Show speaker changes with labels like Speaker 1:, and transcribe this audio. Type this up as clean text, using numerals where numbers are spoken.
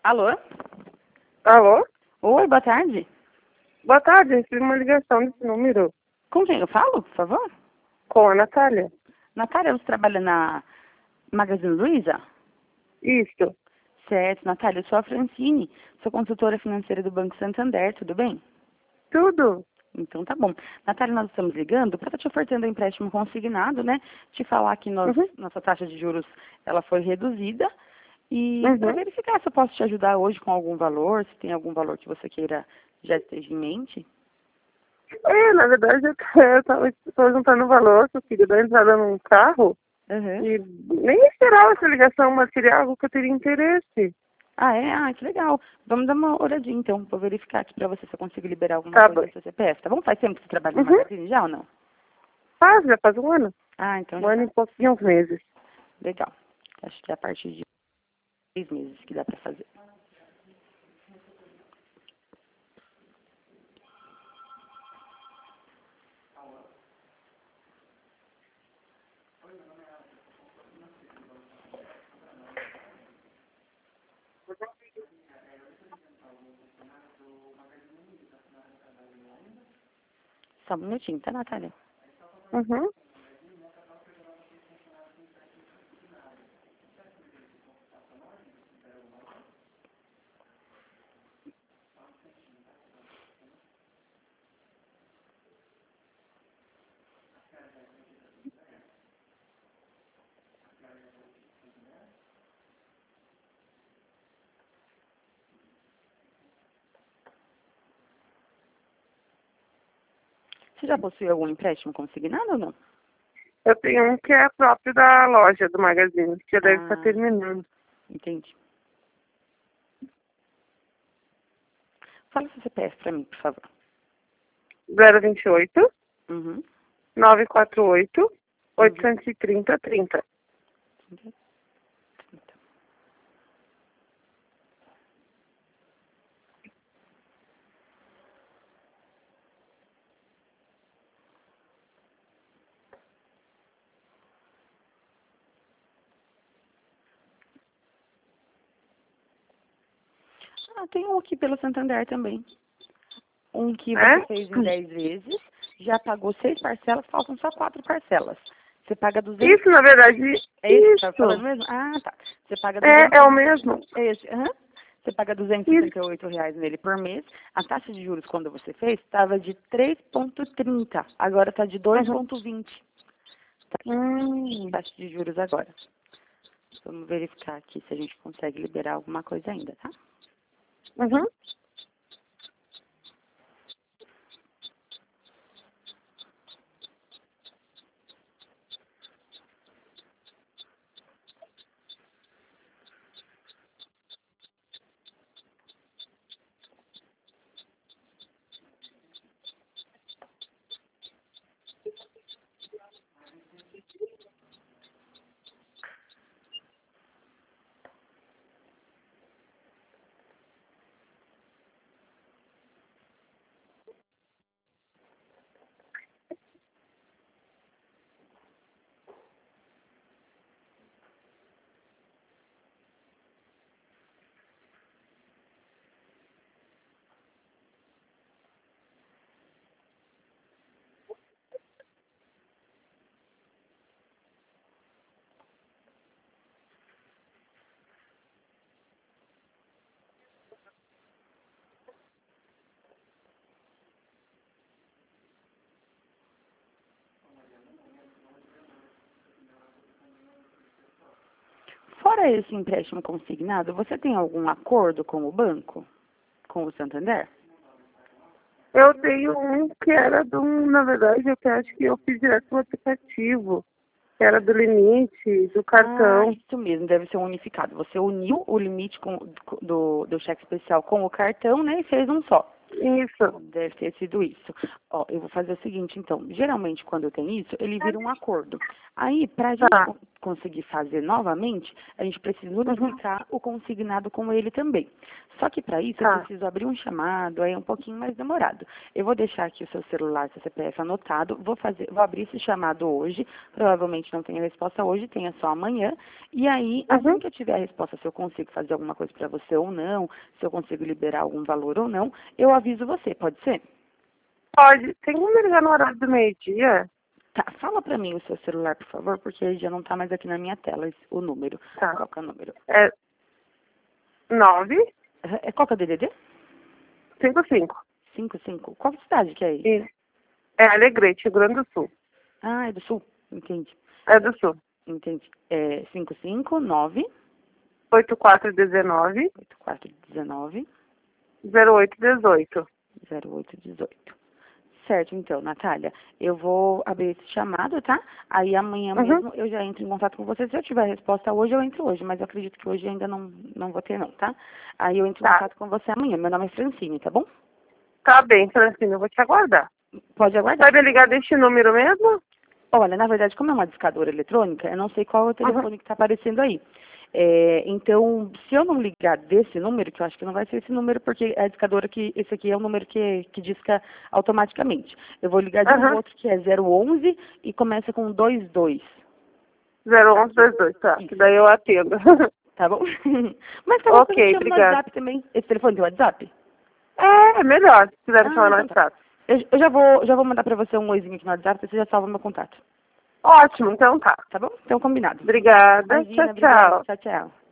Speaker 1: Alô?
Speaker 2: Alô?
Speaker 1: Oi, boa tarde.
Speaker 2: Boa tarde, recebi uma ligação desse número.
Speaker 1: Com quem eu falo, por favor?
Speaker 2: Com a Natália.
Speaker 1: Natália, você trabalha na Magazine Luiza?
Speaker 2: Isso.
Speaker 1: Certo, Natália, eu sou a Francine, sou consultora financeira do Banco Santander, tudo bem?
Speaker 2: Tudo?
Speaker 1: Então tá bom. Natália, nós estamos ligando para estar te ofertando um empréstimo consignado, né? Te falar que
Speaker 2: Uhum.
Speaker 1: nossa taxa de juros ela foi reduzida e para
Speaker 2: Uhum.
Speaker 1: verificar se eu posso te ajudar hoje com algum valor, se tem algum valor que você queira já esteja em mente.
Speaker 2: Na verdade, eu tava juntando o valor que eu queria dar entrada num carro
Speaker 1: Uhum.
Speaker 2: e nem esperava essa ligação, mas seria algo que eu teria interesse.
Speaker 1: Ah, é? Ah, que legal. Vamos dar uma olhadinha então, vou verificar aqui pra você se eu consigo liberar alguma
Speaker 2: Tá
Speaker 1: coisa
Speaker 2: bom.
Speaker 1: do seu CPF, tá bom? Faz tempo que você trabalha no
Speaker 2: Uhum.
Speaker 1: Magazine já ou não?
Speaker 2: Já faz um ano.
Speaker 1: Ah, então
Speaker 2: Um
Speaker 1: já
Speaker 2: ano
Speaker 1: tá
Speaker 2: e pouquinhos meses.
Speaker 1: legal. Acho que é a partir de 6 meses que dá pra fazer. Só um minutinho, tá, Natália?
Speaker 2: Uhum.
Speaker 1: Você já possui algum empréstimo consignado ou não?
Speaker 2: Eu tenho um que é próprio da loja do Magazine, que já deve estar
Speaker 1: Ah,
Speaker 2: terminando.
Speaker 1: entendi. Fala seu CPF pra mim, por favor.
Speaker 2: 028
Speaker 1: Uhum.
Speaker 2: 948
Speaker 1: Uhum.
Speaker 2: 830 30.
Speaker 1: Ah, tem um aqui pelo Santander também. Um que você
Speaker 2: É?
Speaker 1: fez em 10 vezes, já pagou 6 parcelas, faltam só 4 parcelas. Você paga 200.
Speaker 2: Isso, na verdade,
Speaker 1: É esse que você estava falando
Speaker 2: isso.
Speaker 1: mesmo? Ah, tá. Você paga
Speaker 2: É
Speaker 1: 200.
Speaker 2: o mesmo.
Speaker 1: É esse, aham. Você paga
Speaker 2: Isso.
Speaker 1: R$ 268 nele por mês. A taxa de juros, quando você fez, estava de 3,30. Agora está de
Speaker 2: Uhum.
Speaker 1: 2,20. Tá,
Speaker 2: Hum.
Speaker 1: taxa de juros agora. Vamos verificar aqui se a gente consegue liberar alguma coisa ainda, tá?
Speaker 2: Uhum.
Speaker 1: Fora esse empréstimo consignado, você tem algum acordo com o banco? Com o Santander?
Speaker 2: Eu tenho um que era na verdade, eu que acho que eu fiz direto no aplicativo, que era do limite, do
Speaker 1: Ah,
Speaker 2: cartão.
Speaker 1: isso mesmo, deve ser um unificado. Você uniu o limite do cheque especial com o cartão, né, e fez um só.
Speaker 2: Isso.
Speaker 1: Deve ter sido isso. Ó, eu vou fazer o seguinte, então. Geralmente, quando tem isso, ele vira um acordo. Aí, pra gente
Speaker 2: Tá.
Speaker 1: conseguir fazer novamente, a gente precisa unificar o consignado com ele também. Só que para isso eu preciso abrir um chamado, aí é um pouquinho mais demorado. Eu vou deixar aqui o seu celular, seu CPF anotado, vou abrir esse chamado hoje, provavelmente não tenha resposta hoje, tenha só amanhã, e aí, assim que eu tiver a resposta, se eu consigo fazer alguma coisa para você ou não, se eu consigo liberar algum valor ou não, eu aviso você, pode ser?
Speaker 2: Pode. Tem como me ligar no horário do meio-dia?
Speaker 1: Tá, fala para mim o seu celular, por favor, porque ele já não tá mais aqui na minha tela, o número.
Speaker 2: Tá.
Speaker 1: Qual que é o número?
Speaker 2: É 9
Speaker 1: Qual que é o DDD?
Speaker 2: 55.
Speaker 1: 55. Qual cidade que é aí?
Speaker 2: Isso. É Alegrete, Rio Grande do Sul.
Speaker 1: Ah, é do Sul. Entendi.
Speaker 2: É do Sul.
Speaker 1: Entendi. É 559
Speaker 2: 8419
Speaker 1: 8419
Speaker 2: 0818.
Speaker 1: 0818. Certo, então, Natália, eu vou abrir esse chamado, tá? Aí amanhã mesmo eu já entro em contato com você. Se eu tiver resposta hoje, eu entro hoje, mas eu acredito que hoje ainda não vou ter não, tá? Aí eu entro em contato com você amanhã. Meu nome é Francine, tá bom?
Speaker 2: Tá bem, Francine, eu vou te aguardar.
Speaker 1: Pode aguardar.
Speaker 2: Vai me ligar deste número mesmo?
Speaker 1: Olha, na verdade, como é uma discadora eletrônica, eu não sei qual é o telefone que está aparecendo aí. Então, se eu não ligar desse número, que eu acho que não vai ser esse número, porque é a discadora esse aqui é o número que disca automaticamente. Eu vou ligar de um outro que é 011 e começa com 22.
Speaker 2: 0122, tá. Que daí eu atendo.
Speaker 1: Tá bom? Mas talvez
Speaker 2: Ok,
Speaker 1: eu chame no
Speaker 2: obrigada.
Speaker 1: WhatsApp também. Esse telefone tem WhatsApp?
Speaker 2: É melhor, se quiser me chamar no
Speaker 1: Então tá.
Speaker 2: WhatsApp.
Speaker 1: Eu já vou mandar pra você um oizinho aqui no WhatsApp, você já salva meu contato.
Speaker 2: Ótimo, então tá.
Speaker 1: Tá bom? Então combinado.
Speaker 2: Obrigada.
Speaker 1: Imagina,
Speaker 2: Tchau, tchau.
Speaker 1: Tchau, tchau.